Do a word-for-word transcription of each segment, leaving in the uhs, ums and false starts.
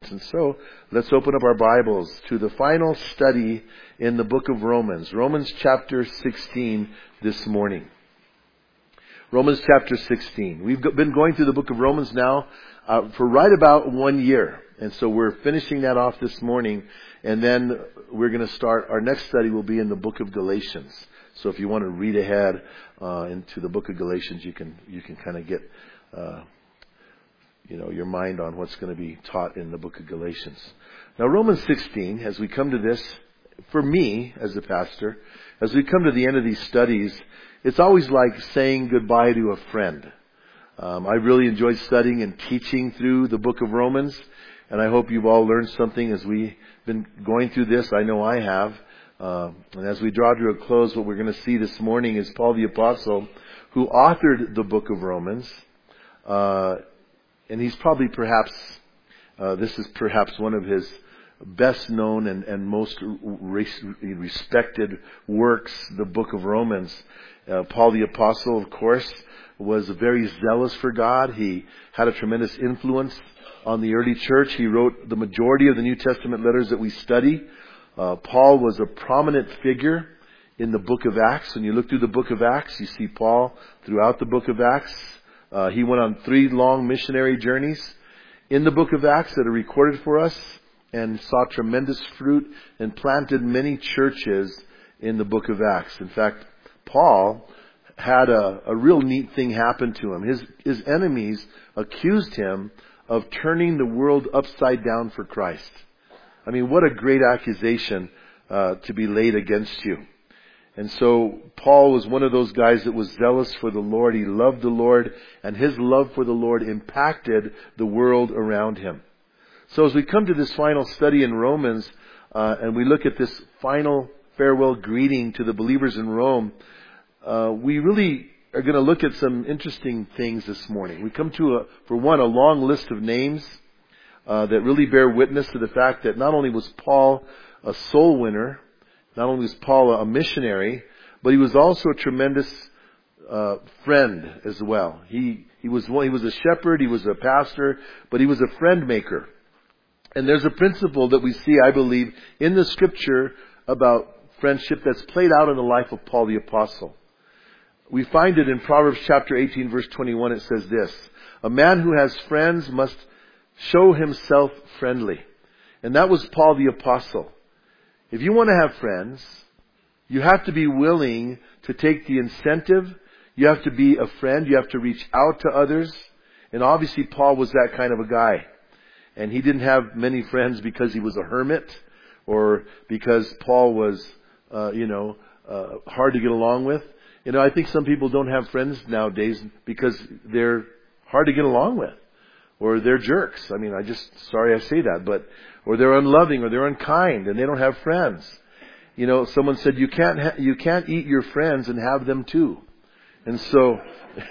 moments. And so, let's open up our Bibles to the final study in the book of Romans. Romans chapter sixteen this morning. Romans chapter sixteen. We've been going through the book of Romans now uh, for right about one year. And so we're finishing that off this morning. And then we're going to start, our next study will be in the book of Galatians. So if you want to read ahead uh, into the book of Galatians, you can you can kind of get uh, you know your mind on what's going to be taught in the book of Galatians. Now Romans sixteen, as we come to this, for me as a pastor, as we come to the end of these studies, it's always like saying goodbye to a friend. Um, I really enjoyed studying and teaching through the book of Romans, and I hope you've all learned something as we've been going through this. I know I have. Uh, and as we draw to a close, what we're going to see this morning is Paul the Apostle, who authored the book of Romans. Uh, and he's probably perhaps, uh, this is perhaps one of his best known and, and most res- respected works, the book of Romans. Uh, Paul the Apostle, of course, was very zealous for God. He had a tremendous influence on the early church. He wrote the majority of the New Testament letters that we study. Uh, Paul was a prominent figure in the book of Acts. When you look through the book of Acts, you see Paul throughout the book of Acts. Uh, he went on three long missionary journeys in the book of Acts that are recorded for us and saw tremendous fruit and planted many churches in the book of Acts. In fact, Paul had a, a real neat thing happen to him. His, his enemies accused him of turning the world upside down for Christ. I mean, what a great accusation uh, to be laid against you. And so Paul was one of those guys that was zealous for the Lord. He loved the Lord, and his love for the Lord impacted the world around him. So as we come to this final study in Romans, uh, and we look at this final farewell greeting to the believers in Rome, uh, we really are going to look at some interesting things this morning. We come to, a, for one, a long list of names uh, that really bear witness to the fact that not only was Paul a soul winner, not only was Paul a missionary, but he was also a tremendous uh, friend as well. He he was he was a shepherd, he was a pastor, but he was a friend maker. And there's a principle that we see, I believe, in the Scripture about friendship that's played out in the life of Paul the Apostle. We find it in Proverbs chapter eighteen, verse twenty-one. It says this: a man who has friends must show himself friendly. And that was Paul the Apostle. If you want to have friends, you have to be willing to take the incentive. You have to be a friend. You have to reach out to others. And obviously Paul was that kind of a guy. And he didn't have many friends because he was a hermit or because Paul was, uh, you know, uh, hard to get along with. You know, I think some people don't have friends nowadays because they're hard to get along with. Or they're jerks. I mean, I just, sorry I say that, but, or they're unloving or they're unkind and they don't have friends. You know, someone said you can't, ha- you can't eat your friends and have them too. And so,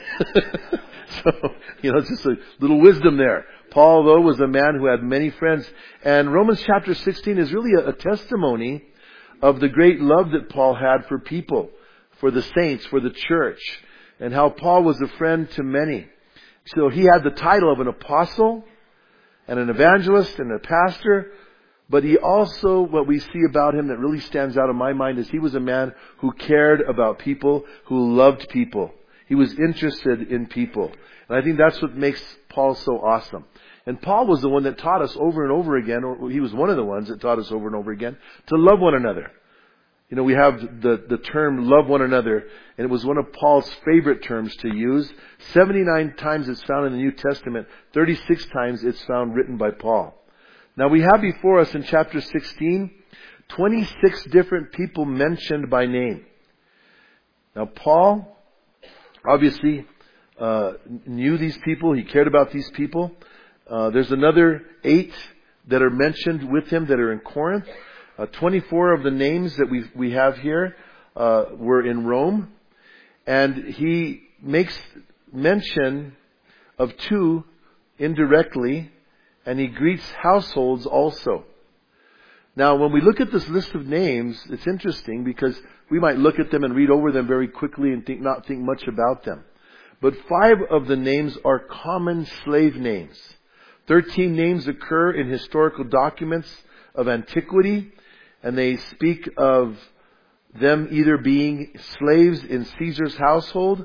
so, you know, just a little wisdom there. Paul, though, was a man who had many friends. And Romans chapter sixteen is really a, a testimony of the great love that Paul had for people, for the saints, for the church, and how Paul was a friend to many. So he had the title of an apostle and an evangelist and a pastor, but he also, what we see about him that really stands out in my mind is he was a man who cared about people, who loved people. He was interested in people. And I think that's what makes Paul so awesome. And Paul was the one that taught us over and over again, or he was one of the ones that taught us over and over again, to love one another. You know, we have the, the term love one another, and it was one of Paul's favorite terms to use. seventy-nine times it's found in the New Testament. thirty-six times it's found written by Paul. Now we have before us in chapter sixteen, twenty-six different people mentioned by name. Now Paul obviously uh, knew these people. He cared about these people. Uh, there's another eight that are mentioned with him that are in Corinth. Uh, twenty-four of the names that we we have here uh, were in Rome. And he makes mention of two indirectly, and he greets households also. Now, when we look at this list of names, it's interesting because we might look at them and read over them very quickly and think not think much about them. But five of the names are common slave names. Thirteen names occur in historical documents of antiquity, and they speak of them either being slaves in Caesar's household,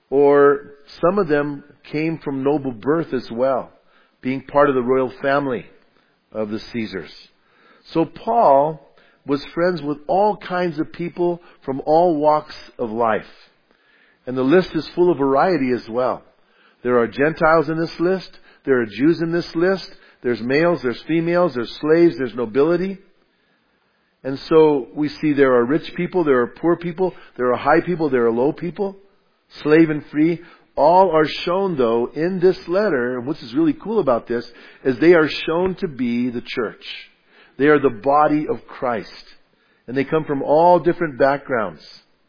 or some of them came from noble birth as well, being part of the royal family of the Caesars. So Paul was friends with all kinds of people from all walks of life. And the list is full of variety as well. There are Gentiles in this list. There are Jews in this list. There's males, there's females, there's slaves, there's nobility. And so we see there are rich people, there are poor people, there are high people, there are low people, slave and free. All are shown, though, in this letter, and what is really cool about this is they are shown to be the church. They are the body of Christ. And they come from all different backgrounds.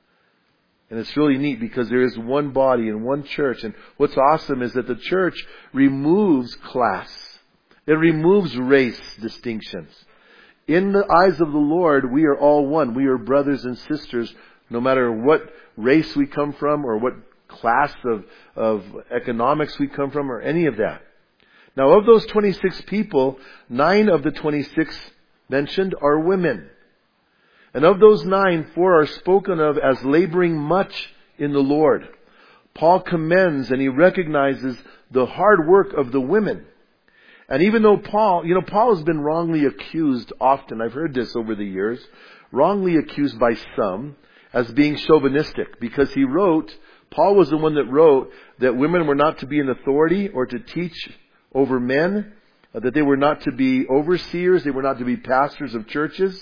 And it's really neat because there is one body and one church. And what's awesome is that the church removes class. It removes race distinctions. In the eyes of the Lord, we are all one. We are brothers and sisters, no matter what race we come from or what class of, of economics we come from or any of that. Now, of those twenty-six people, nine of the twenty-six mentioned are women. And of those nine, four are spoken of as laboring much in the Lord. Paul commends and he recognizes the hard work of the women. And even though Paul, you know, Paul has been wrongly accused often, I've heard this over the years, wrongly accused by some as being chauvinistic, because he wrote, Paul was the one that wrote that women were not to be in authority or to teach over men, that they were not to be overseers, they were not to be pastors of churches,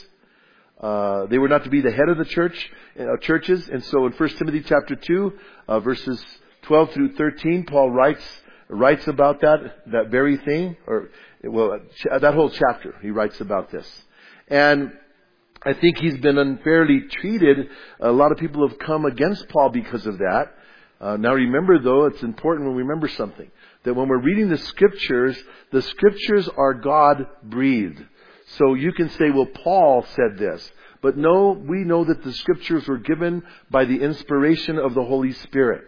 uh, they were not to be the head of the church, uh, churches. And so in First Timothy chapter two, uh, verses twelve through thirteen, Paul writes writes about that, that very thing, or, well, that whole chapter, he writes about this. And I think he's been unfairly treated. A lot of people have come against Paul because of that. Uh, now remember, though, it's important when we remember something, that when we're reading the Scriptures, the Scriptures are God-breathed. So you can say, well, Paul said this. But no, we know that the Scriptures were given by the inspiration of the Holy Spirit.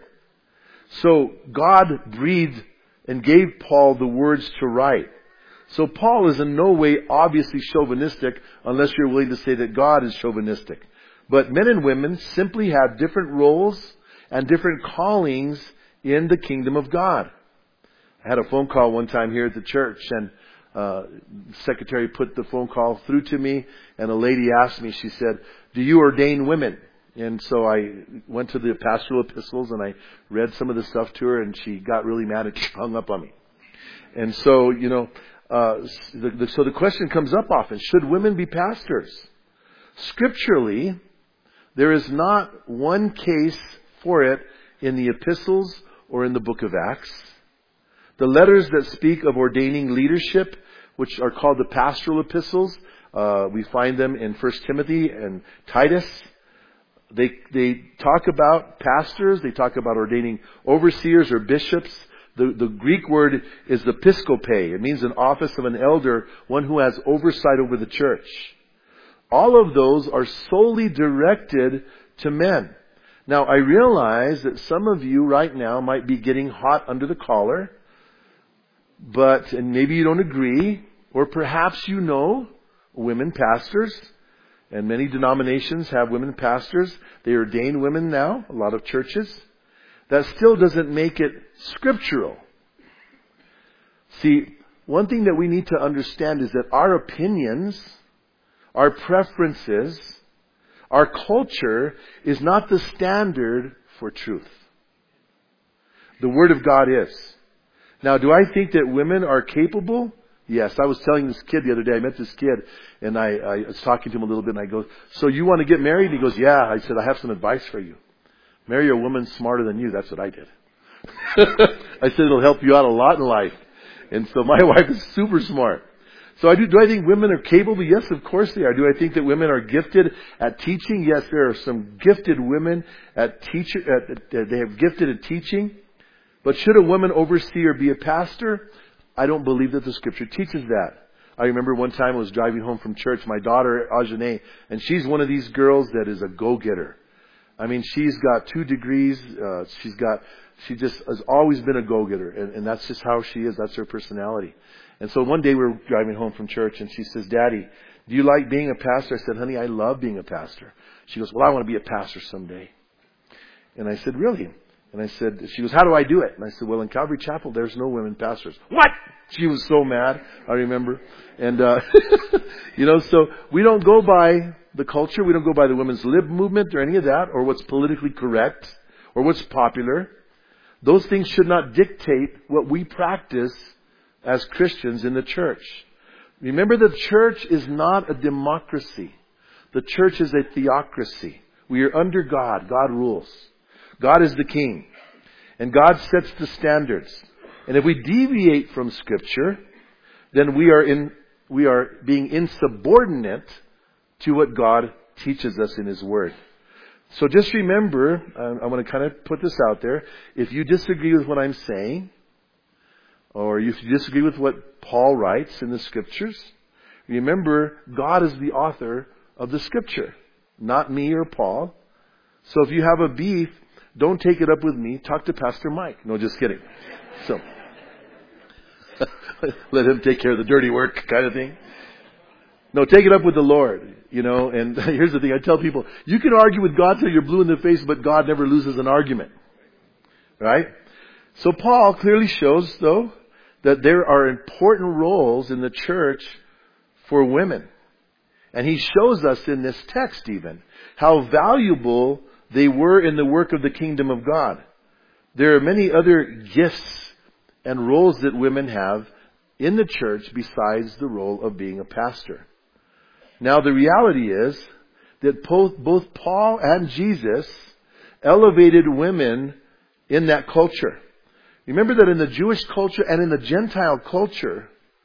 So God breathed and gave Paul the words to write. So Paul is in no way obviously chauvinistic unless you're willing to say that God is chauvinistic. But men and women simply have different roles and different callings in the kingdom of God. I had a phone call one time here at the church, and uh, the secretary put the phone call through to me, and a lady asked me, she said, "Do you ordain women?" And so I went to the pastoral epistles and I read some of the stuff to her, and she got really mad and she hung up on me. And so, you know, uh, the, the, so the question comes up often, should women be pastors? Scripturally, there is not one case for it in the epistles or in the book of Acts. The letters that speak of ordaining leadership, which are called the pastoral epistles, uh, we find them in First Timothy and Titus. They they talk about pastors. They talk about ordaining overseers or bishops. The, the Greek word is episkope. It means an office of an elder, one who has oversight over the church. All of those are solely directed to men. Now, I realize that some of you right now might be getting hot under the collar, but, and maybe you don't agree, or perhaps you know women pastors. And many denominations have women pastors. They ordain women now, a lot of churches. That still doesn't make it scriptural. See, one thing that we need to understand is that our opinions, our preferences, our culture is not the standard for truth. The Word of God is. Now, do I think that women are capable? Yes, I was telling this kid the other day, I met this kid, and I, I was talking to him a little bit, and I go, "So you want to get married?" And he goes, "Yeah." I said, "I have some advice for you. Marry a woman smarter than you." That's what I did. I said, "It'll help you out a lot in life." And so my wife is super smart. So I do, do I think women are capable? Yes, of course they are. Do I think that women are gifted at teaching? Yes, there are some gifted women at teacher, at, at, they have gifted at teaching. But should a woman oversee or be a pastor? I don't believe that the Scripture teaches that. I remember one time I was driving home from church, my daughter, Ajane, and she's one of these girls that is a go-getter. I mean, she's got two degrees. Uh, she's got, she just has always been a go-getter. And, and that's just how she is. That's her personality. And so one day we were driving home from church and she says, Daddy, do you like being a pastor? I said, honey, I love being a pastor. She goes, well, I want to be a pastor someday. And I said, really? And I said, she goes, how do I do it? And I said, well, in Calvary Chapel, there's no women pastors. What? She was so mad, I remember. And, uh, you know, so we don't go by the culture. We don't go by the women's lib movement or any of that, or what's politically correct, or what's popular. Those things should not dictate what we practice as Christians in the church. Remember, the church is not a democracy. The church is a theocracy. We are under God. God rules. God is the king. And God sets the standards. And if we deviate from Scripture, then we are in, we are being insubordinate to what God teaches us in His Word. So just remember, I want to kind of put this out there. If you disagree with what I'm saying, or if you disagree with what Paul writes in the Scriptures, remember, God is the author of the Scripture, not me or Paul. So if you have a beef, don't take it up with me. Talk to Pastor Mike. No, just kidding. So let him take care of the dirty work kind of thing. No, take it up with the Lord, you know. And here's the thing. I tell people, you can argue with God till you're blue in the face, but God never loses an argument. Right? So Paul clearly shows, though, that there are important roles in the church for women. And he shows us in this text even how valuable they were in the work of the kingdom of God. There are many other gifts and roles that women have in the church besides the role of being a pastor. Now the reality is that both, both Paul and Jesus elevated women in that culture. Remember that in the Jewish culture and in the Gentile culture,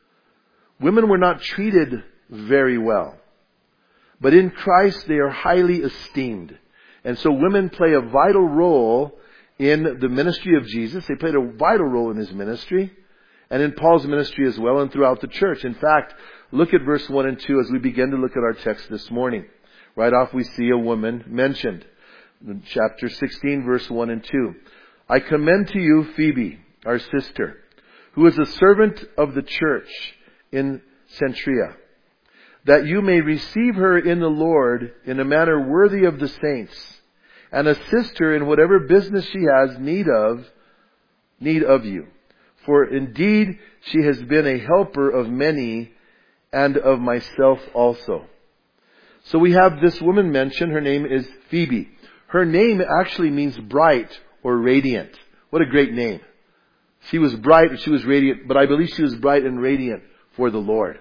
women were not treated very well. But in Christ, they are highly esteemed. And so women play a vital role in the ministry of Jesus. They played a vital role in His ministry and in Paul's ministry as well and throughout the church. In fact, look at verse one and two as we begin to look at our text this morning. Right off we see a woman mentioned. In chapter sixteen, verse one and two. I commend to you Phoebe, our sister, who is a servant of the church in Cenchrea, that you may receive her in the Lord in a manner worthy of the saints, and assist her in whatever business she has need of, need of you. For indeed she has been a helper of many, and of myself also. So we have this woman mentioned. Her name is Phoebe. Her name actually means bright or radiant. What a great name. She was bright and she was radiant, but I believe she was bright and radiant for the Lord.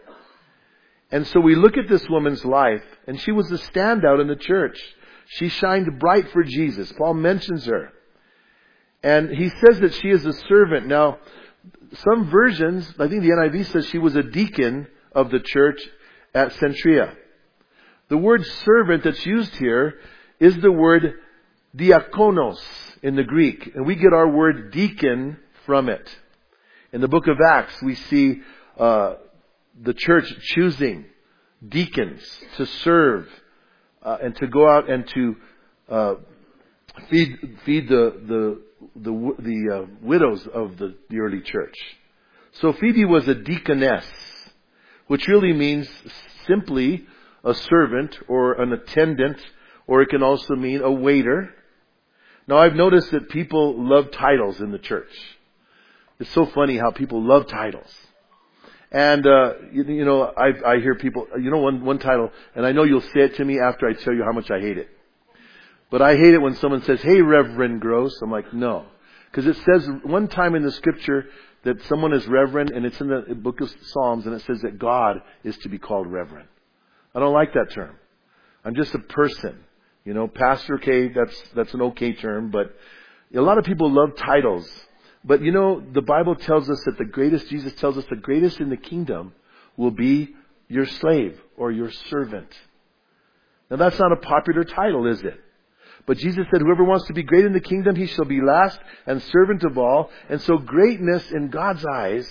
And so we look at this woman's life, and she was a standout in the church. She shined bright for Jesus. Paul mentions her. And he says that she is a servant. Now, some versions, I think the N I V says she was a deacon of the church at Cenchrea. The word servant that's used here is the word diakonos in the Greek. And we get our word deacon from it. In the book of Acts, we see uh, the church choosing deacons to serve uh, and to go out and to uh, feed feed the the the, the uh, widows of the, the early church. So Phoebe was a deaconess, which really means simply a servant or an attendant, or it can also mean a waiter. Now I've noticed that people love titles in the church. It's so funny how people love titles. And, uh, you, you know, I, I hear people, you know, one, one title, and I know you'll say it to me after I tell you how much I hate it. But I hate it when someone says, hey, Reverend Gross. I'm like, no. Because it says one time in the scripture that someone is reverend, and it's in the book of Psalms, and it says that God is to be called reverend. I don't like that term. I'm just a person. You know, pastor, okay, that's, that's an okay term, but a lot of people love titles. But you know, the Bible tells us that the greatest, Jesus tells us the greatest in the kingdom will be your slave or your servant. Now that's not a popular title, is it? But Jesus said, whoever wants to be great in the kingdom, he shall be last and servant of all. And so greatness in God's eyes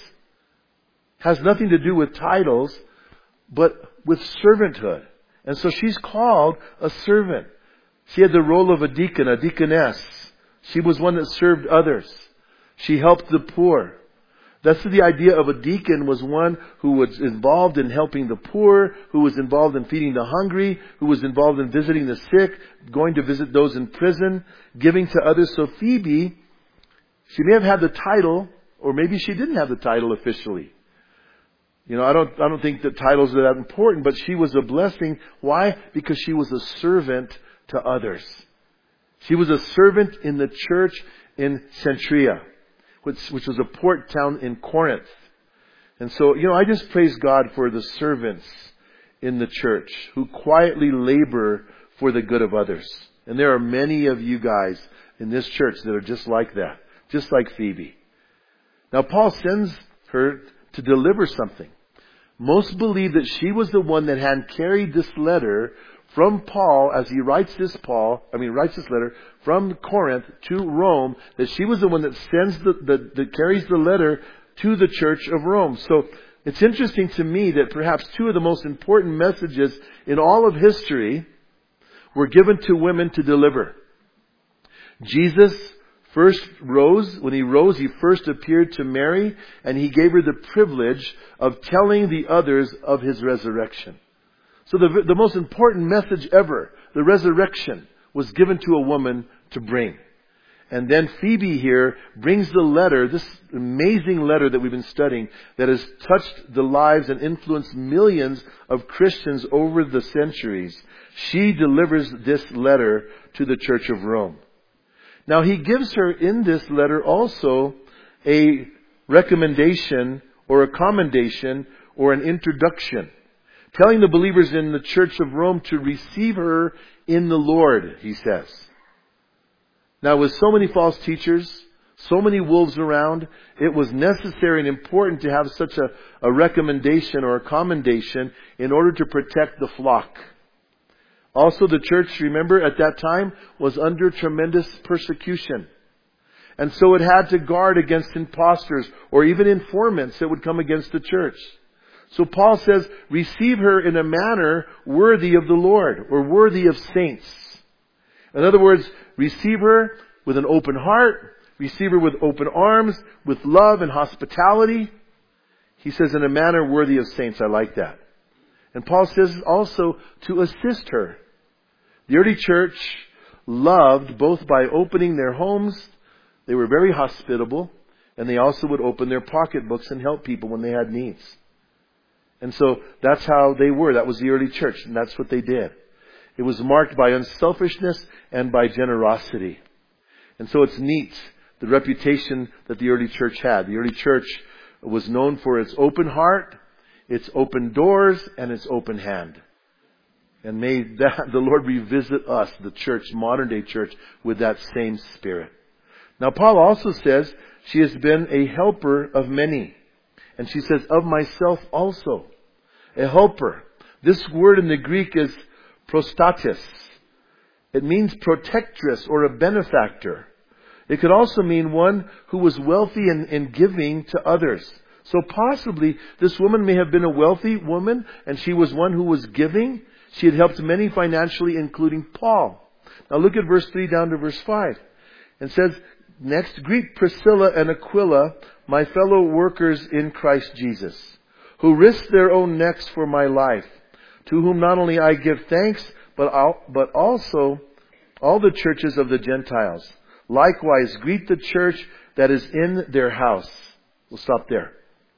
has nothing to do with titles, but with servanthood. And so she's called a servant. She had the role of a deacon, a deaconess. She was one that served others. She helped the poor. That's the idea of a deacon, was one who was involved in helping the poor, who was involved in feeding the hungry, who was involved in visiting the sick, going to visit those in prison, giving to others. So Phoebe, she may have had the title, or maybe she didn't have the title officially. You know, I don't, I don't think that titles are that important, but she was a blessing. Why? Because she was a servant to others. She was a servant in the church in Centria, which, which was a port town in Corinth. And so, you know, I just praise God for the servants in the church who quietly labor for the good of others. And there are many of you guys in this church that are just like that, just like Phoebe. Now, Paul sends her to deliver something. Most believe that she was the one that had carried this letter from Paul, as he writes this Paul, I mean writes this letter from Corinth to Rome, that she was the one that sends the, the that carries the letter to the church of Rome. So it's interesting to me that perhaps two of the most important messages in all of history were given to women to deliver. Jesus first rose. When he rose, he first appeared to Mary, and he gave her the privilege of telling the others of his resurrection. So the, the most important message ever, the resurrection, was given to a woman to bring. And then Phoebe here brings the letter, this amazing letter that we've been studying, that has touched the lives and influenced millions of Christians over the centuries. She delivers this letter to the Church of Rome. Now, he gives her in this letter also a recommendation or a commendation or an introduction, telling the believers in the Church of Rome to receive her in the Lord, he says. Now, with so many false teachers, so many wolves around, it was necessary and important to have such a, a recommendation or a commendation in order to protect the flock. Also, the church, remember, at that time was under tremendous persecution. And so it had to guard against imposters or even informants that would come against the church. So Paul says, receive her in a manner worthy of the Lord, or worthy of saints. In other words, receive her with an open heart, receive her with open arms, with love and hospitality. He says, in a manner worthy of saints. I like that. And Paul says also to assist her. The early church loved both by opening their homes. They were very hospitable, and they also would open their pocketbooks and help people when they had needs. And so that's how they were. That was the early church, and that's what they did. It was marked by unselfishness and by generosity. And so it's neat, the reputation that the early church had. The early church was known for its open heart, its open doors, and its open hand. And may that, the Lord revisit us, the church, modern day church, with that same spirit. Now, Paul also says she has been a helper of many. And she says, of myself also. A helper. This word in the Greek is prostatis. It means protectress or a benefactor. It could also mean one who was wealthy in, in giving to others. So possibly this woman may have been a wealthy woman, and she was one who was giving. She had helped many financially, including Paul. Now look at verse three down to verse five. It says, next, greet Priscilla and Aquila, my fellow workers in Christ Jesus, who risked their own necks for my life, to whom not only I give thanks, but but also all the churches of the Gentiles. Likewise, greet the church that is in their house. We'll stop there.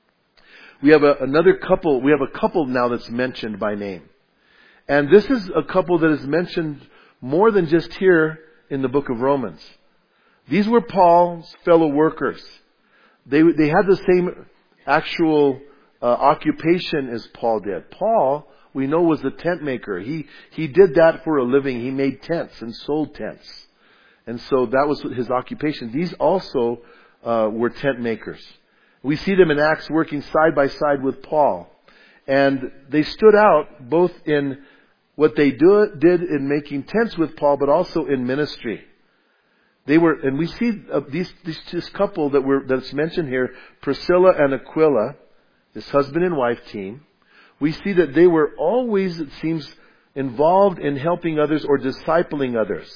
We have a, another couple, we have a couple now that's mentioned by name. And this is a couple that is mentioned more than just here in the book of Romans. These were Paul's fellow workers. They they had the same actual uh, occupation as Paul did. Paul, we know, was a tent maker. He he did that for a living. He made tents and sold tents. And so that was his occupation. These also uh, were tent makers. We see them in Acts working side by side with Paul. And they stood out both in what they do, did in making tents with Paul, but also in ministry. They were, and we see uh, these, these this couple that were that's mentioned here, Priscilla and Aquila, this husband and wife team. We see that they were always, it seems, involved in helping others or discipling others.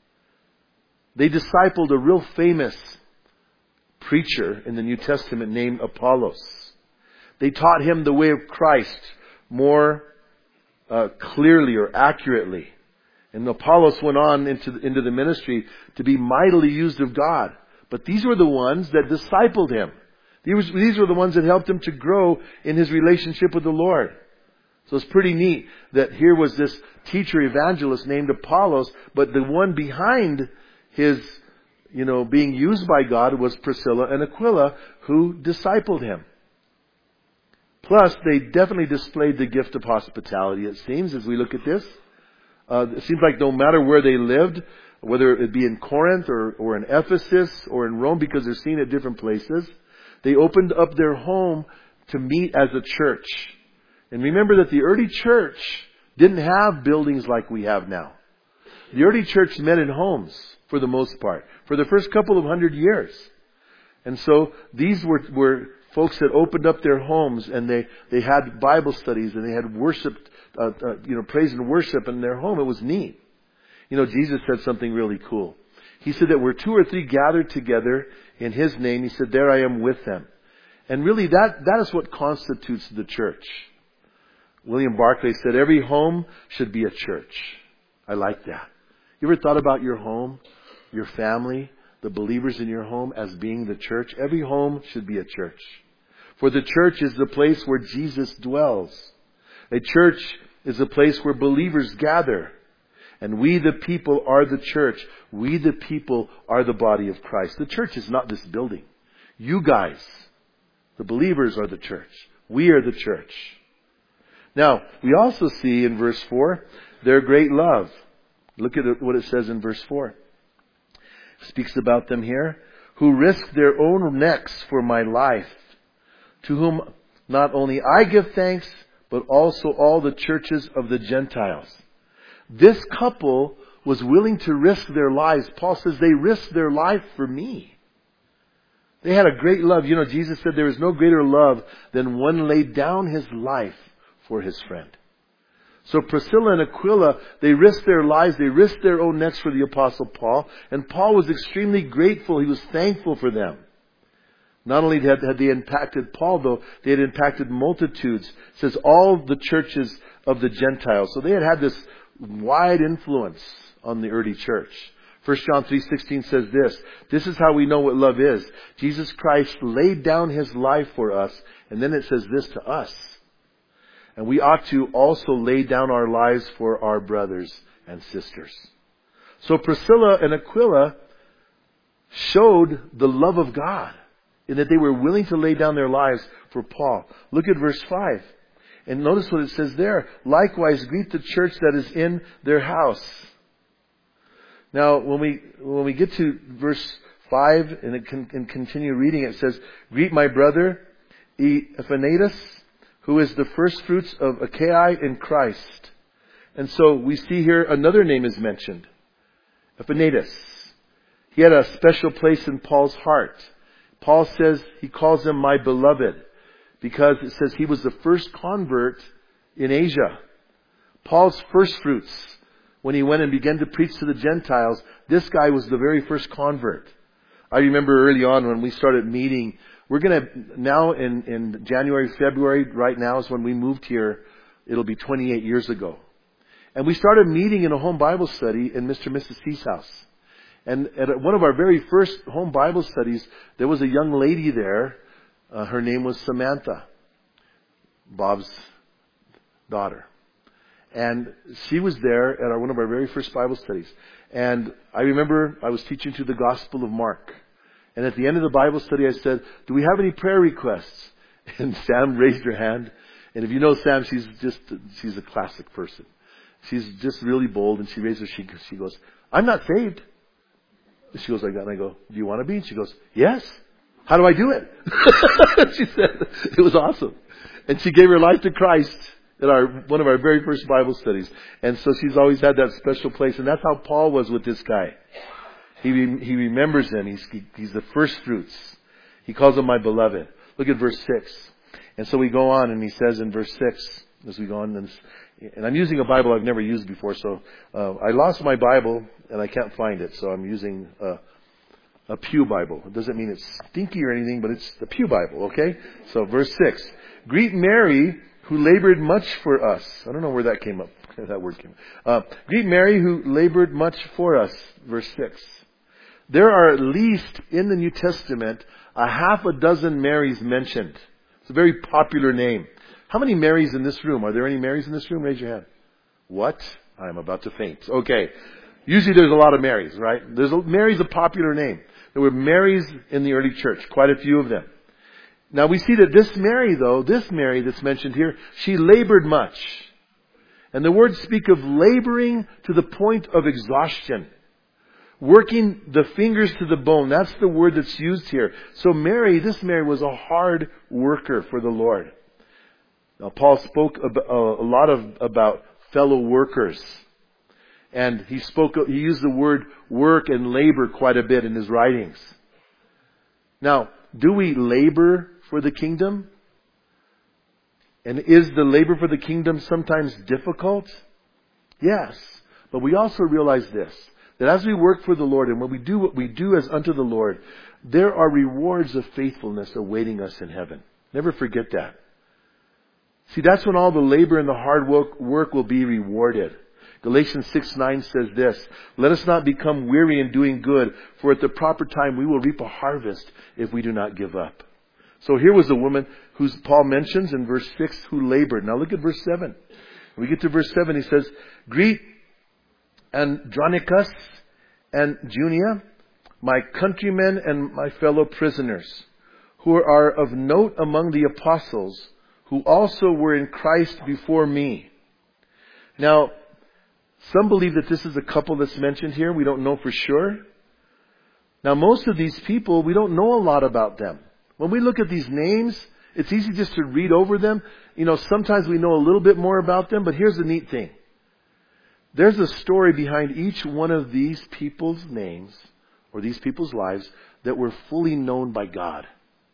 They discipled a real famous preacher in the New Testament named Apollos. They taught him the way of Christ more uh, clearly or accurately. And Apollos went on into, into the ministry to be mightily used of God. But these were the ones that discipled him. These, these were the ones that helped him to grow in his relationship with the Lord. So it's pretty neat that here was this teacher evangelist named Apollos, but the one behind his, you know, being used by God was Priscilla and Aquila, who discipled him. Plus, they definitely displayed the gift of hospitality, it seems, as we look at this. Uh, it seems like no matter where they lived, whether it be in Corinth or, or in Ephesus or in Rome, because they're seen at different places, they opened up their home to meet as a church. And remember that the early church didn't have buildings like we have now. The early church met in homes, for the most part, for the first couple of hundred years. And so these were, were folks that opened up their homes, and they, they had Bible studies, and they had worship, uh, uh, you know, praise and worship in their home. It was neat. You know, Jesus said something really cool. He said that where two or three gathered together in His name, He said, there I am with them. And really that, that is what constitutes the church. William Barclay said, every home should be a church. I like that. You ever thought about your home, your family, the believers in your home as being the church? Every home should be a church. For the church is the place where Jesus dwells. A church is a place where believers gather. And we the people are the church. We the people are the body of Christ. The church is not this building. You guys, the believers, are the church. We are the church. Now, we also see in verse four, their great love. Look at what it says in verse four. It speaks about them here. Who risked their own necks for my life. To whom not only I give thanks, but also all the churches of the Gentiles. This couple was willing to risk their lives. Paul says they risked their life for me. They had a great love. You know, Jesus said there is no greater love than one laid down his life for his friend. So Priscilla and Aquila, they risked their lives. They risked their own necks for the Apostle Paul. And Paul was extremely grateful. He was thankful for them. Not only had, had they impacted Paul, though, they had impacted multitudes. It says all the churches of the Gentiles. So they had had this wide influence on the early church. First John three sixteen says this. This is how we know what love is. Jesus Christ laid down His life for us. And then it says this to us. And we ought to also lay down our lives for our brothers and sisters. So Priscilla and Aquila showed the love of God in that they were willing to lay down their lives for Paul. Look at verse five. And notice what it says there. Likewise, greet the church that is in their house. Now, when we when we get to verse five and, it can, and continue reading, it says, greet my brother Epaphras, who is the first fruits of Achaia in Christ. And so we see here another name is mentioned. Epaphras. He had a special place in Paul's heart. Paul says, he calls him my beloved, because it says he was the first convert in Asia. Paul's first fruits, when he went and began to preach to the Gentiles, this guy was the very first convert. I remember early on when we started meeting, we're going to, now in, in January, February, right now is when we moved here. It'll be twenty-eight years ago. And we started meeting in a home Bible study in Mister and Missus C's house. And at one of our very first home Bible studies, there was a young lady there. Uh, her name was Samantha, Bob's daughter. And she was there at our, one of our very first Bible studies. And I remember I was teaching to the Gospel of Mark. And at the end of the Bible study, I said, do we have any prayer requests? And Sam raised her hand. And if you know Sam, she's just, she's a classic person. She's just really bold. And she raised her, she, she goes, I'm not saved. She goes like that. And I go, do you want to be? And she goes, yes. How do I do it? She said, it was awesome. And she gave her life to Christ at our, one of our very first Bible studies. And so she's always had that special place. And that's how Paul was with this guy. He he remembers him. He's he, he's the first fruits. He calls him my beloved. Look at verse six. And so we go on and he says in verse six, as we go on. And, and I'm using a Bible I've never used before, so uh, I lost my Bible and I can't find it, so I'm using a, a Pew Bible. It doesn't mean it's stinky or anything, but it's the Pew Bible, okay? So verse six. Greet Mary, who labored much for us. I don't know where that came up. That word came up. Uh, Greet Mary, who labored much for us. Verse six. There are at least in the New Testament a half a dozen Marys mentioned. It's a very popular name. How many Marys in this room? Are there any Marys in this room? Raise your hand. What? I'm about to faint. Okay. Usually there's a lot of Marys, right? There's a, Mary's a popular name. There were Marys in the early church. Quite a few of them. Now we see that this Mary, though, this Mary that's mentioned here, she labored much. And the words speak of laboring to the point of exhaustion. Working the fingers to the bone. That's the word that's used here. So Mary, this Mary was a hard worker for the Lord. Now, Paul spoke a lot of, about fellow workers. And he spoke, he used the word work and labor quite a bit in his writings. Now, do we labor for the kingdom? And is the labor for the kingdom sometimes difficult? Yes. But we also realize this, that as we work for the Lord and when we do what we do as unto the Lord, there are rewards of faithfulness awaiting us in heaven. Never forget that. See, that's when all the labor and the hard work, work will be rewarded. Galatians six nine says this, let us not become weary in doing good, for at the proper time we will reap a harvest if we do not give up. So here was a woman who Paul mentions in verse six who labored. Now look at verse seven. When we get to verse seven, he says, Greet Andronicus and Junia, my countrymen and my fellow prisoners, who are of note among the apostles, who also were in Christ before me. Now, some believe that this is a couple that's mentioned here. We don't know for sure. Now, most of these people, we don't know a lot about them. When we look at these names, it's easy just to read over them. You know, sometimes we know a little bit more about them, but here's the neat thing. There's a story behind each one of these people's names, or these people's lives, that were fully known by God.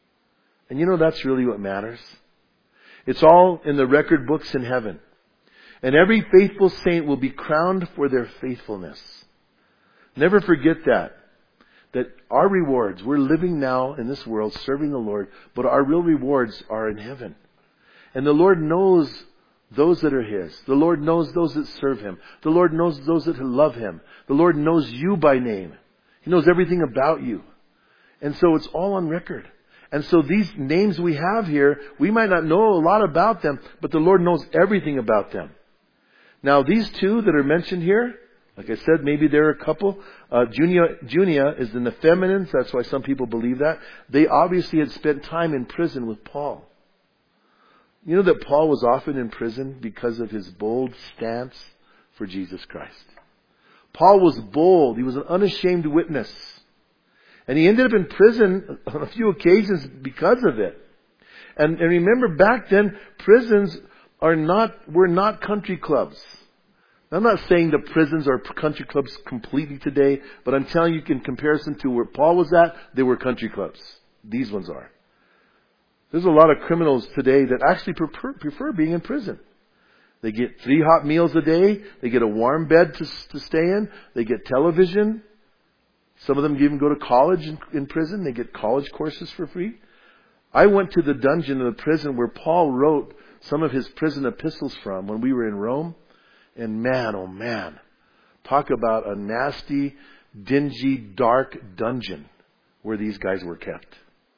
And you know, that's really what matters. It's all in the record books in heaven. And every faithful saint will be crowned for their faithfulness. Never forget that. That our rewards, we're living now in this world serving the Lord, but our real rewards are in heaven. And the Lord knows those that are His. The Lord knows those that serve Him. The Lord knows those that love Him. The Lord knows you by name. He knows everything about you. And so it's all on record. And so these names we have here, we might not know a lot about them, but the Lord knows everything about them. Now these two that are mentioned here, like I said, maybe there are a couple. Uh, Junia, Junia is in the feminines. That's why some people believe that. They obviously had spent time in prison with Paul. You know that Paul was often in prison because of his bold stance for Jesus Christ. Paul was bold. He was an unashamed witness. And he ended up in prison on a few occasions because of it. And, and remember, back then, prisons are not, were not country clubs. I'm not saying that prisons are country clubs completely today, but I'm telling you, in comparison to where Paul was at, they were country clubs. These ones are. There's a lot of criminals today that actually prefer, prefer being in prison. They get three hot meals a day. They get a warm bed to, to stay in. They get television. Some of them even go to college in, in prison. They get college courses for free. I went to the dungeon in the prison where Paul wrote some of his prison epistles from when we were in Rome. And man, oh man, talk about a nasty, dingy, dark dungeon where these guys were kept.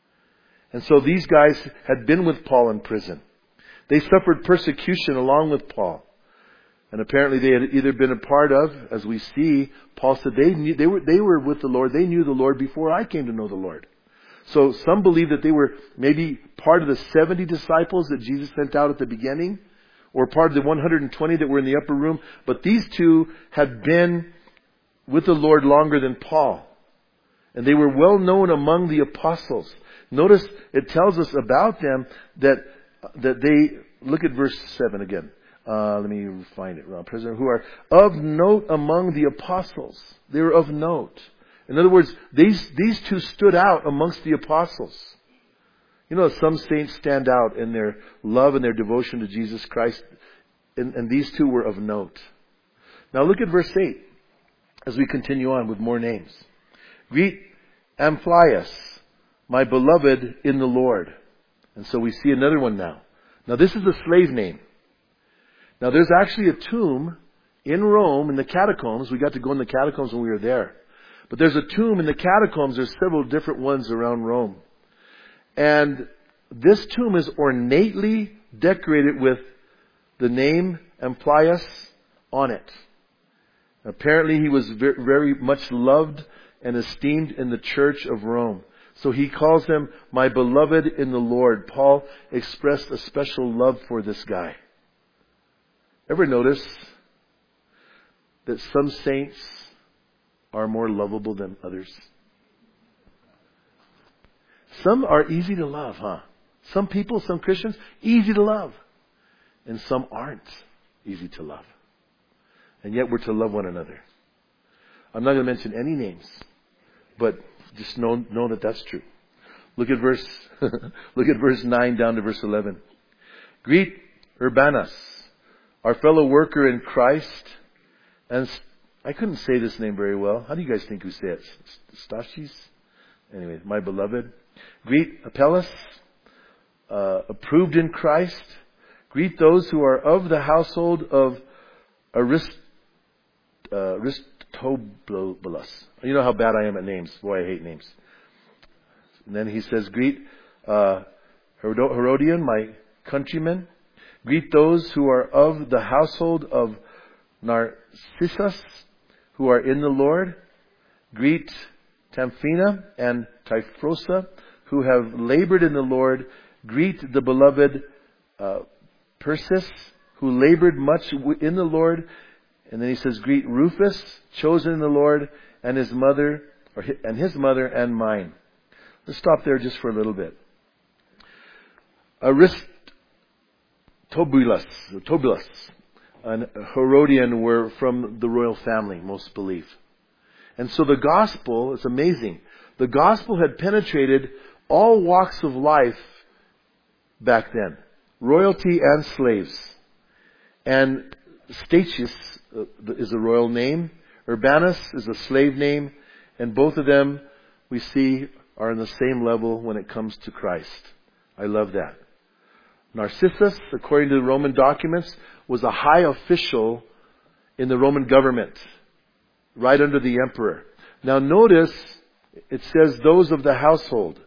And so these guys had been with Paul in prison. They suffered persecution along with Paul. And apparently they had either been a part of, as we see, Paul said they knew, they were, they were with the Lord. They knew the Lord before I came to know the Lord. So some believe that they were maybe part of the seventy disciples that Jesus sent out at the beginning, or part of the one hundred twenty that were in the upper room. But these two had been with the Lord longer than Paul. And they were well known among the apostles. Notice it tells us about them that that they, look at verse seven again. Uh, let me find it. Prisoner who are of note among the apostles. They were of note. In other words, these these two stood out amongst the apostles. You know, some saints stand out in their love and their devotion to Jesus Christ. and, and these two were of note. Now look at verse eight as we continue on with more names. Greet Amplias, my beloved in the Lord. And so we see another one now. Now this is a slave name. Now there's actually a tomb in Rome in the catacombs. We got to go in the catacombs when we were there. But there's a tomb in the catacombs. There's several different ones around Rome. And this tomb is ornately decorated with the name Amplias on it. Apparently he was very much loved and esteemed in the church of Rome. So he calls him my beloved in the Lord. Paul expressed a special love for this guy. Ever notice that some saints are more lovable than others? Some are easy to love, huh? Some people, some Christians, easy to love. And some aren't easy to love. And yet we're to love one another. I'm not going to mention any names, but just know, know that that's true. Look at verse, look at verse nine down to verse eleven. Greet Urbanus, our fellow worker in Christ, and I couldn't say this name very well. How do you guys think we say it? Stachys? Anyway, my beloved. Greet Apelles, uh, approved in Christ. Greet those who are of the household of Arist, uh, Aristobulus. You know how bad I am at names. Boy, I hate names. And then he says, greet uh, Herodion, my countrymen. Greet those who are of the household of Narcissus, who are in the Lord. Greet Tamphina and Typhrosa, who have labored in the Lord. Greet the beloved uh, Persis, who labored much in the Lord. And then he says, greet Rufus, chosen in the Lord, and his mother, or his, and his mother and mine. Let's stop there just for a little bit. Aristobulus, Tobulus, and Herodion were from the royal family, most believe. And so the gospel, it's amazing. The gospel had penetrated all walks of life back then. Royalty and slaves. And Stachys is a royal name. Urbanus is a slave name. And both of them, we see, are on the same level when it comes to Christ. I love that. Narcissus, according to the Roman documents, was a high official in the Roman government, right under the emperor. Now notice, it says those of the household.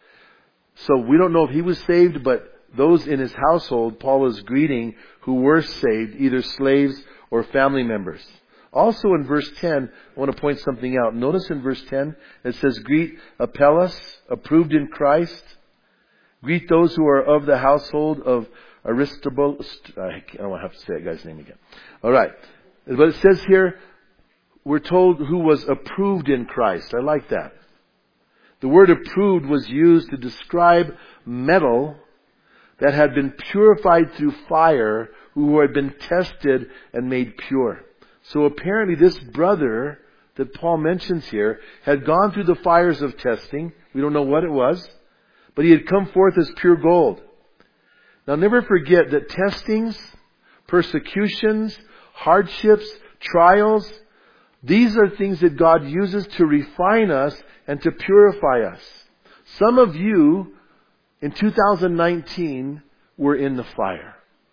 So we don't know if he was saved, but those in his household, Paul is greeting who were saved, either slaves or family members. Also in verse ten, I want to point something out. Notice in verse ten, it says, greet Apelles, approved in Christ. Greet those who are of the household of Aristobulus. I don't have to say that guy's name again. All right. But it says here, we're told who was approved in Christ. I like that. The word approved was used to describe metal that had been purified through fire, who had been tested and made pure. So apparently this brother that Paul mentions here had gone through the fires of testing. We don't know what it was, but he had come forth as pure gold. Now never forget that testings, persecutions, hardships, trials, these are things that God uses to refine us and to purify us. Some of you in two thousand nineteen were in the fire.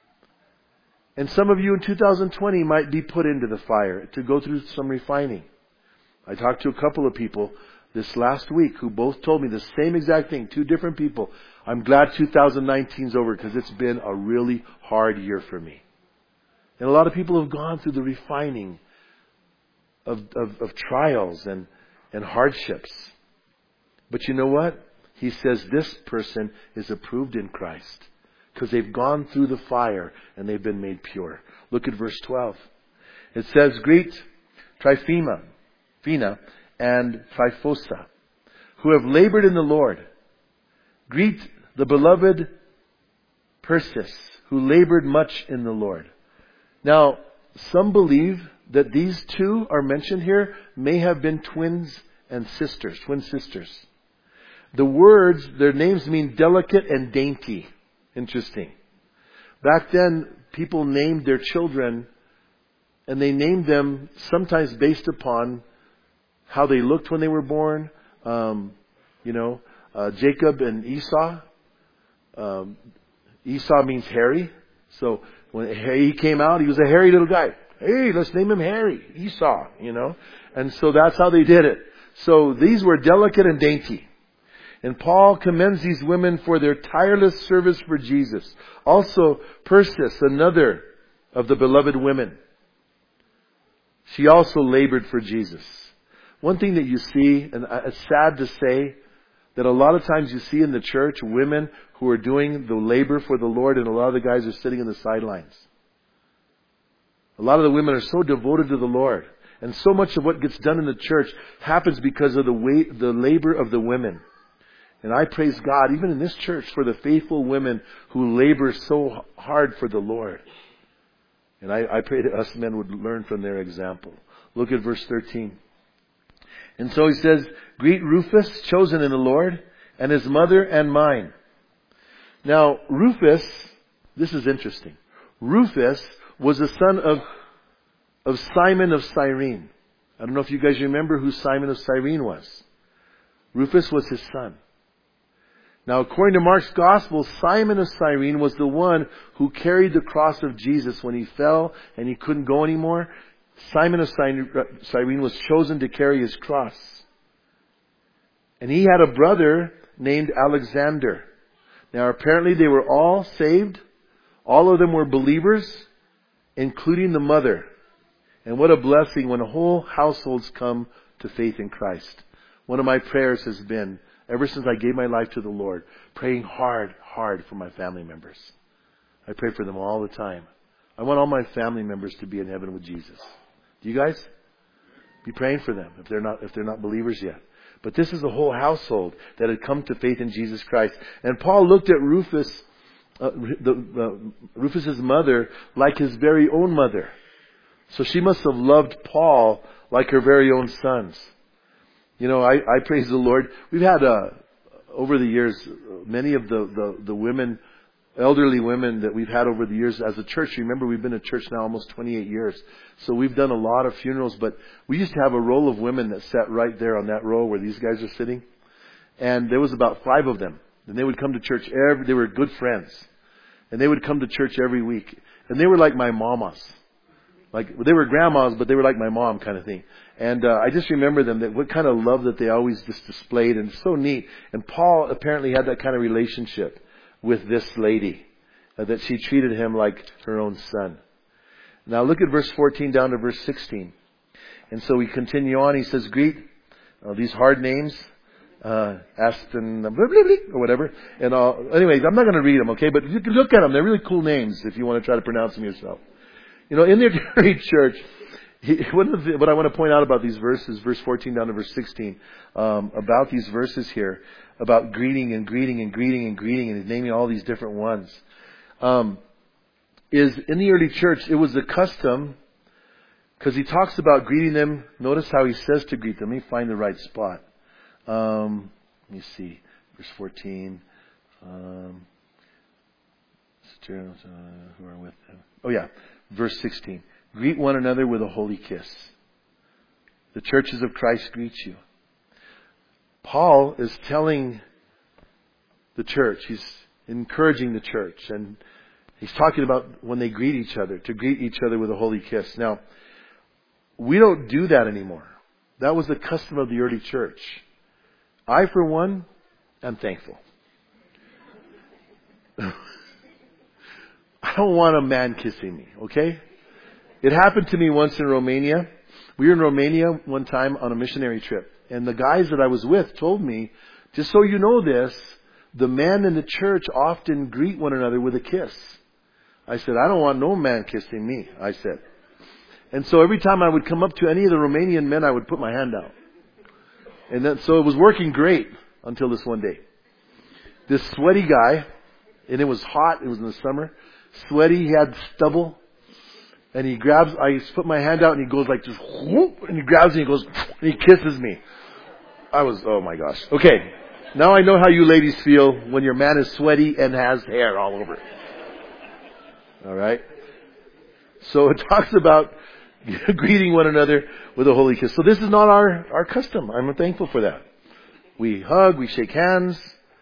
And some of you in two thousand twenty might be put into the fire to go through some refining. I talked to a couple of people this last week who both told me the same exact thing. Two different people. I'm glad two thousand nineteen is over because it's been a really hard year for me. And a lot of people have gone through the refining of, of, of trials and, and hardships. But you know what? He says this person is approved in Christ because they've gone through the fire and they've been made pure. Look at verse twelve. It says, greet Tryphena, Phina, and Tryphosa, who have labored in the Lord. Greet the beloved Persis, who labored much in the Lord. Now, some believe that these two are mentioned here may have been twins and sisters, twin sisters. The words, their names mean delicate and dainty. Interesting. Back then, people named their children, and they named them sometimes based upon how they looked when they were born. Um, you know, uh, Jacob and Esau. Um, Esau means hairy. So when he came out, he was a hairy little guy. Hey, let's name him Harry, Esau, you know. And so that's how they did it. So these were delicate and dainty. And Paul commends these women for their tireless service for Jesus. Also, Persis, another of the beloved women. She also labored for Jesus. One thing that you see, and it's sad to say, that a lot of times you see in the church women who are doing the labor for the Lord, and a lot of the guys are sitting in the sidelines. A lot of the women are so devoted to the Lord. And so much of what gets done in the church happens because of the weight, the labor of the women. And I praise God, even in this church, for the faithful women who labor so hard for the Lord. And I, I pray that us men would learn from their example. Look at verse thirteen. And so he says, greet Rufus, chosen in the Lord, and his mother and mine. Now, Rufus, this is interesting. Rufus was the son of, of Simon of Cyrene. I don't know if you guys remember who Simon of Cyrene was. Rufus was his son. Now, according to Mark's Gospel, Simon of Cyrene was the one who carried the cross of Jesus when he fell and he couldn't go anymore. Simon of Cyrene was chosen to carry his cross. And he had a brother named Alexander. Now, apparently they were all saved. All of them were believers, including the mother. And what a blessing when whole households come to faith in Christ. One of my prayers has been, ever since I gave my life to the Lord, praying hard, hard for my family members. I pray for them all the time. I want all my family members to be in heaven with Jesus. Do you guys? Be praying for them if they're not, if they're not believers yet. But this is the whole household that had come to faith in Jesus Christ. And Paul looked at Rufus, uh, the, uh, Rufus's mother, like his very own mother. So she must have loved Paul like her very own sons. You know, I, I praise the Lord. We've had, uh, over the years, many of the, the, the women, elderly women that we've had over the years as a church. Remember, we've been a church now almost twenty-eight years. So we've done a lot of funerals, but we used to have a row of women that sat right there on that row where these guys are sitting. And there was about five of them. And they would come to church every, they were good friends. And they would come to church every week. And they were like my mamas. Like, they were grandmas, but they were like my mom kind of thing. And uh, I just remember them, that what kind of love that they always just displayed. And it's so neat. And Paul apparently had that kind of relationship with this lady, uh, that she treated him like her own son. Now look at verse fourteen down to verse sixteen. And so we continue on. He says, greet uh, these hard names, uh, Aston, blah, blah, blah, or whatever. And all. Anyways, I'm not going to read them, okay? But you can look at them. They're really cool names if you want to try to pronounce them yourself. You know, in the early church, he, one of the, what I want to point out about these verses, verse fourteen down to verse sixteen, um, about these verses here, about greeting and greeting and greeting and greeting, and he's naming all these different ones, um, is in the early church, it was the custom, because he talks about greeting them. Notice how he says to greet them. Let me find the right spot. Um, let me see. Verse fourteen. Um, who are with them. Oh yeah. Verse sixteen. Greet one another with a holy kiss. The churches of Christ greet you. Paul is telling the church, he's encouraging the church, and he's talking about when they greet each other, to greet each other with a holy kiss. Now, we don't do that anymore. That was the custom of the early church. I, for one, am thankful. I don't want a man kissing me, okay? It happened to me once in Romania. We were in Romania one time on a missionary trip. And the guys that I was with told me, just so you know this, the men in the church often greet one another with a kiss. I said, I don't want no man kissing me, I said. And so every time I would come up to any of the Romanian men, I would put my hand out. And then, so it was working great until this one day. This sweaty guy, and it was hot, it was in the summer, sweaty, he had stubble. And he grabs, I put my hand out and he goes like just whoop, and he grabs me and he goes, and he kisses me. I was, oh my gosh. Okay. Now I know how you ladies feel when your man is sweaty and has hair all over. Alright? So it talks about greeting one another with a holy kiss. So this is not our, our custom. I'm thankful for that. We hug, we shake hands.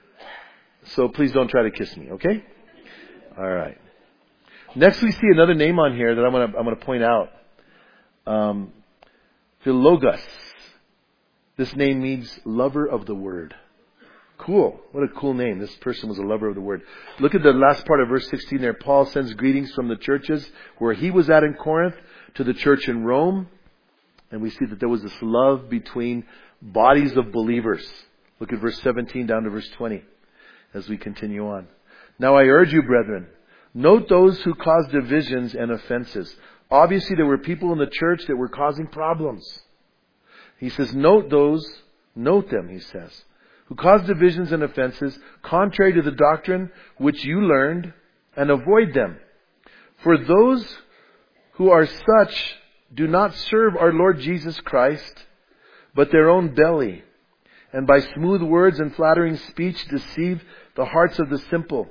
So please don't try to kiss me, okay? Alright. Next we see another name on here that I'm going to I'm going to point out. Um, Philologus. This name means lover of the word. Cool. What a cool name. This person was a lover of the word. Look at the last part of verse sixteen there. Paul sends greetings from the churches where he was at in Corinth to the church in Rome. And we see that there was this love between bodies of believers. Look at verse seventeen down to verse twenty as we continue on. Now I urge you, brethren, note those who cause divisions and offenses. Obviously there were people in the church that were causing problems. He says, note those, note them, he says, who cause divisions and offenses contrary to the doctrine which you learned, and avoid them. For those who are such do not serve our Lord Jesus Christ, but their own belly, and by smooth words and flattering speech deceive the hearts of the simple.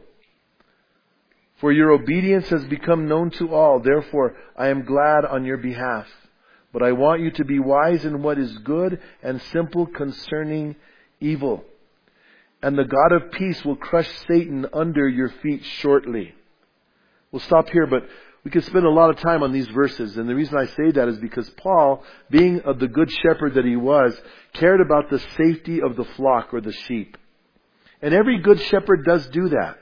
For your obedience has become known to all. Therefore, I am glad on your behalf. But I want you to be wise in what is good and simple concerning evil. And the God of peace will crush Satan under your feet shortly. We'll stop here, but we could spend a lot of time on these verses. And the reason I say that is because Paul, being of the good shepherd that he was, cared about the safety of the flock or the sheep. And every good shepherd does do that.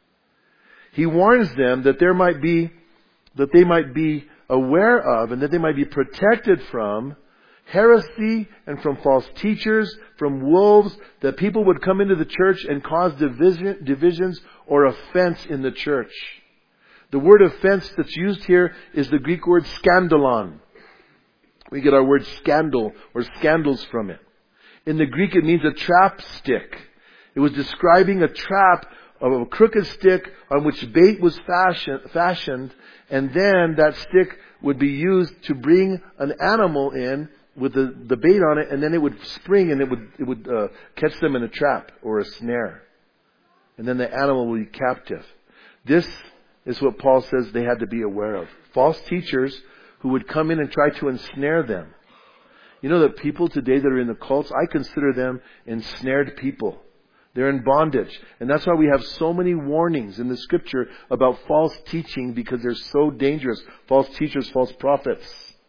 He warns them that there might be, that they might be aware of and that they might be protected from heresy and from false teachers, from wolves, that people would come into the church and cause division, divisions or offense in the church. The word offense that's used here is the Greek word scandalon. We get our word scandal or scandals from it. In the Greek it means a trap stick. It was describing a trap of a crooked stick on which bait was fashion, fashioned, and then that stick would be used to bring an animal in with the, the bait on it, and then it would spring and it would it would uh, catch them in a trap or a snare. And then the animal will be captive. This is what Paul says they had to be aware of. False teachers who would come in and try to ensnare them. You know that people today that are in the cults, I consider them ensnared people. They're in bondage. And that's why we have so many warnings in the scripture about false teaching, because they're so dangerous. False teachers, false prophets,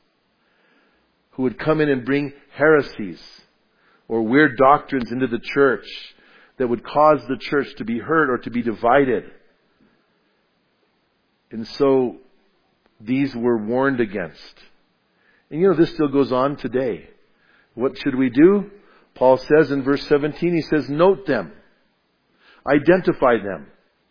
who would come in and bring heresies or weird doctrines into the church that would cause the church to be hurt or to be divided. And so these were warned against. And you know, this still goes on today. What should we do? Paul says in verse seventeen, he says, note them, identify them,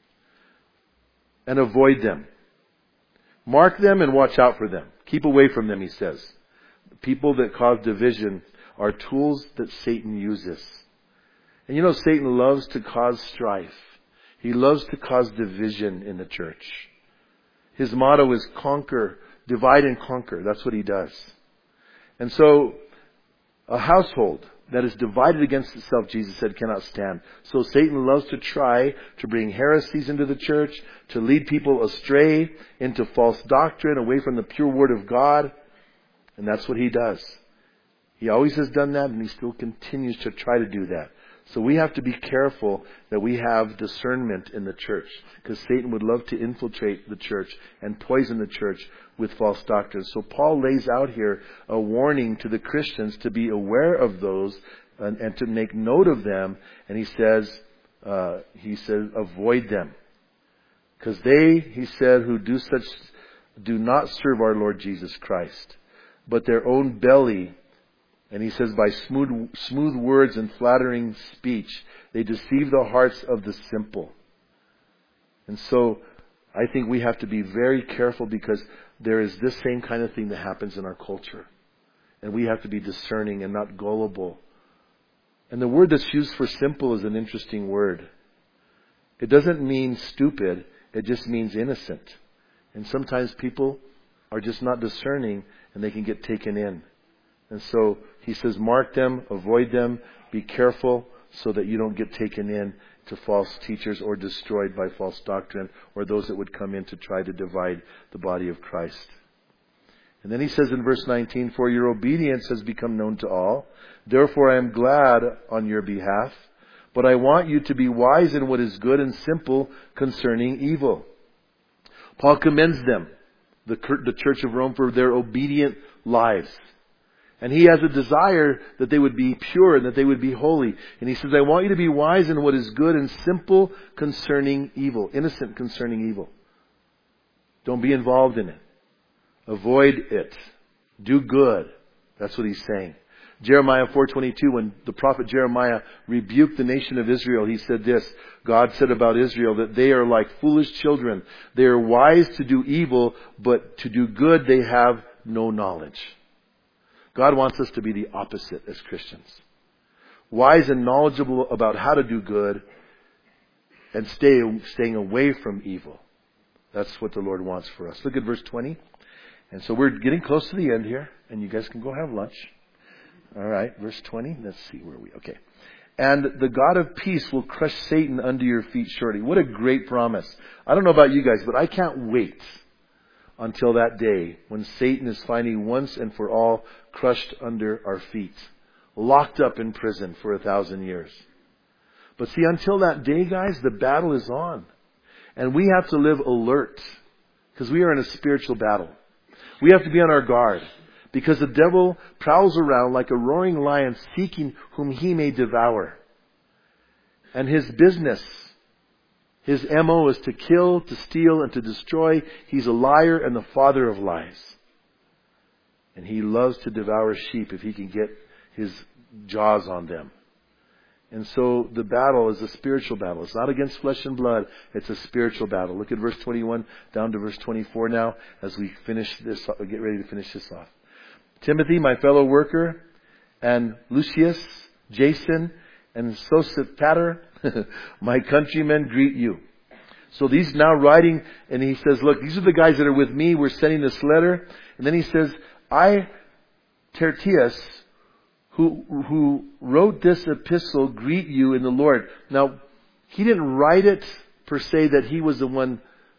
and avoid them. Mark them and watch out for them. Keep away from them, he says. People that cause division are tools that Satan uses. And you know, Satan loves to cause strife. He loves to cause division in the church. His motto is conquer, divide and conquer. That's what he does. And so, a household that is divided against itself, Jesus said, cannot stand. So Satan loves to try to bring heresies into the church, to lead people astray into false doctrine, away from the pure word of God. And that's what he does. He always has done that, and he still continues to try to do that. So we have to be careful that we have discernment in the church, because Satan would love to infiltrate the church and poison the church with false doctrines. So Paul lays out here a warning to the Christians to be aware of those and, and to make note of them. And he says, uh, he says, avoid them, because they, he said, who do such do not serve our Lord Jesus Christ, but their own belly. And he says, by smooth, smooth words and flattering speech, they deceive the hearts of the simple. And so, I think we have to be very careful, because there is this same kind of thing that happens in our culture. And we have to be discerning and not gullible. And the word that's used for simple is an interesting word. It doesn't mean stupid. It just means innocent. And sometimes people are just not discerning, and they can get taken in. And so he says, mark them, avoid them, be careful so that you don't get taken in to false teachers or destroyed by false doctrine or those that would come in to try to divide the body of Christ. And then he says in verse nineteen, for your obedience has become known to all. Therefore I am glad on your behalf. But I want you to be wise in what is good and simple concerning evil. Paul commends them, the, the Church of Rome, for their obedient lives. And he has a desire that they would be pure and that they would be holy. And he says, I want you to be wise in what is good and simple concerning evil. Innocent concerning evil. Don't be involved in it. Avoid it. Do good. That's what he's saying. Jeremiah four twenty-two, when the prophet Jeremiah rebuked the nation of Israel, he said this. God said about Israel that they are like foolish children. They are wise to do evil, but to do good they have no knowledge. God wants us to be the opposite as Christians. Wise and knowledgeable about how to do good and stay, staying away from evil. That's what the Lord wants for us. Look at verse twenty. And so we're getting close to the end here, and you guys can go have lunch. All right, verse twenty. Let's see where we. Okay. And the God of peace will crush Satan under your feet shortly. What a great promise. I don't know about you guys, but I can't wait until that day when Satan is finally once and for all crushed under our feet. Locked up in prison for a thousand years. But see, until that day, guys, the battle is on. And we have to live alert. Because we are in a spiritual battle. We have to be on our guard. Because the devil prowls around like a roaring lion seeking whom he may devour. And his business, his M O is to kill, to steal, and to destroy. He's a liar and the father of lies. And he loves to devour sheep if he can get his jaws on them. And so the battle is a spiritual battle. It's not against flesh and blood. It's a spiritual battle. Look at verse twenty-one down to verse twenty-four now as we finish this, get ready to finish this off. Timothy, my fellow worker, and Lucius, Jason, and Sosipater, my countrymen, greet you. So he's now writing, and he says, look, these are the guys that are with me. We're sending this letter. And then he says, I, Tertius, who, who wrote this epistle, greet you in the Lord. Now, he didn't write it per se that he was the one.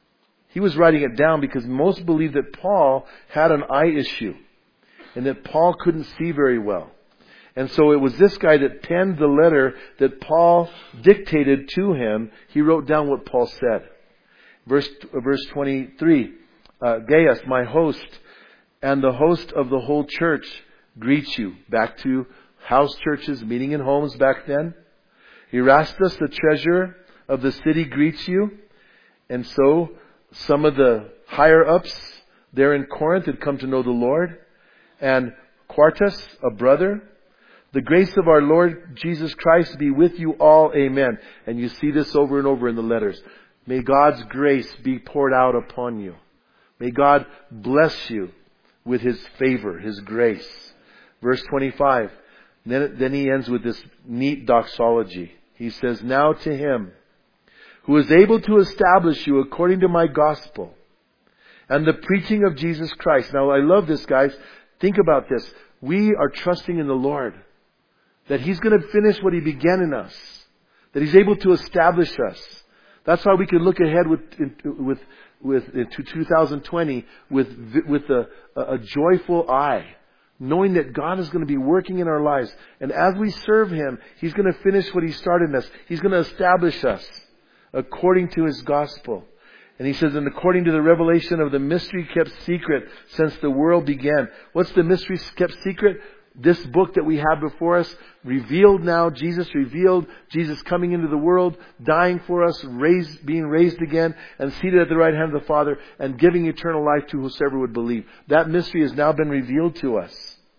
He was writing it down because most believe that Paul had an eye issue. And that Paul couldn't see very well. And so it was this guy that penned the letter that Paul dictated to him. He wrote down what Paul said. Verse, verse twenty-three. Uh, Gaius, my host, and the host of the whole church greet you. Back to house churches, meeting in homes back then. Erastus, the treasurer of the city, greets you. And so some of the higher ups there in Corinth had come to know the Lord. And Quartus, a brother, the grace of our Lord Jesus Christ be with you all. Amen. And you see this over and over in the letters. May God's grace be poured out upon you. May God bless you with His favor, His grace. Verse twenty-five. Then, then he ends with this neat doxology. He says, now to Him who is able to establish you according to my gospel and the preaching of Jesus Christ. Now I love this, guys. Think about this. We are trusting in the Lord. That He's going to finish what He began in us. That He's able to establish us. That's why we can look ahead with, with, with, into two thousand twenty with, with a, a joyful eye. Knowing that God is going to be working in our lives. And as we serve Him, He's going to finish what He started in us. He's going to establish us according to His gospel. And he says, and according to the revelation of the mystery kept secret since the world began. What's the mystery kept secret? This book that we have before us, revealed now, Jesus revealed, Jesus coming into the world, dying for us, raised, being raised again, and seated at the right hand of the Father, and giving eternal life to whosoever would believe. That mystery has now been revealed to us.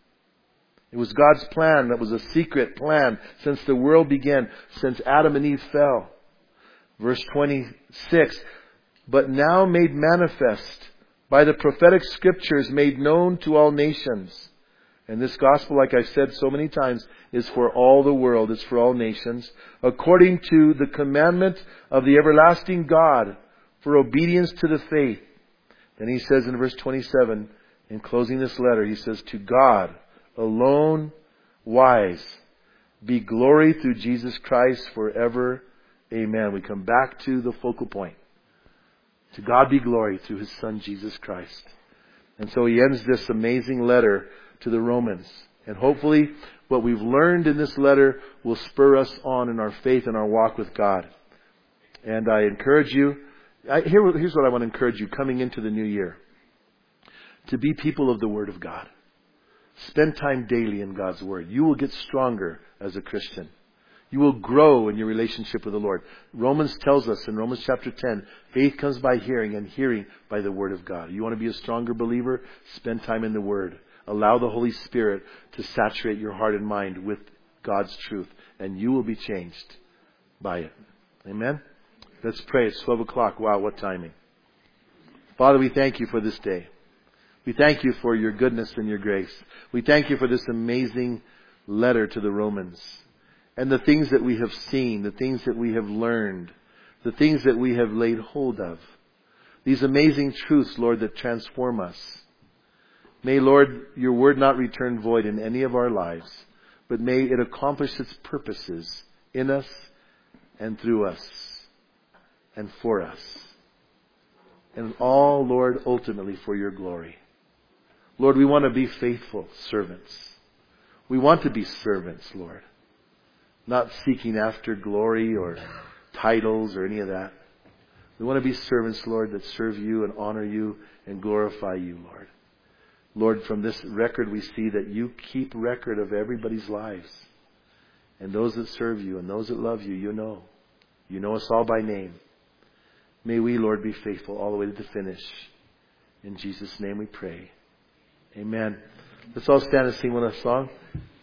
It was God's plan. That was a secret plan since the world began, since Adam and Eve fell. Verse twenty-six. But now made manifest by the prophetic scriptures made known to all nations. And this gospel, like I've said so many times, is for all the world. It's for all nations. According to the commandment of the everlasting God for obedience to the faith. And he says in verse twenty-seven, in closing this letter, he says, to God alone wise be glory through Jesus Christ forever. Amen. We come back to the focal point. To God be glory through His Son, Jesus Christ. And so he ends this amazing letter to the Romans. And hopefully what we've learned in this letter will spur us on in our faith and our walk with God. And I encourage you, I, here, here's what I want to encourage you coming into the new year. To be people of the Word of God. Spend time daily in God's Word. You will get stronger as a Christian. You will grow in your relationship with the Lord. Romans tells us in Romans chapter ten, faith comes by hearing and hearing by the Word of God. You want to be a stronger believer? Spend time in the Word. Allow the Holy Spirit to saturate your heart and mind with God's truth. And you will be changed by it. Amen? Let's pray. It's twelve o'clock. Wow, what timing. Father, we thank you for this day. We thank you for your goodness and your grace. We thank you for this amazing letter to the Romans. And the things that we have seen, the things that we have learned, the things that we have laid hold of. These amazing truths, Lord, that transform us. May, Lord, your word not return void in any of our lives, but may it accomplish its purposes in us and through us and for us. And all, Lord, ultimately for your glory. Lord, we want to be faithful servants. We want to be servants, Lord. Not seeking after glory or titles or any of that. We want to be servants, Lord, that serve you and honor you and glorify you, Lord. Lord, from this record we see that you keep record of everybody's lives. And those that serve you and those that love you, you know. You know us all by name. May we, Lord, be faithful all the way to the finish. In Jesus' name we pray. Amen. Let's all stand and sing one last song.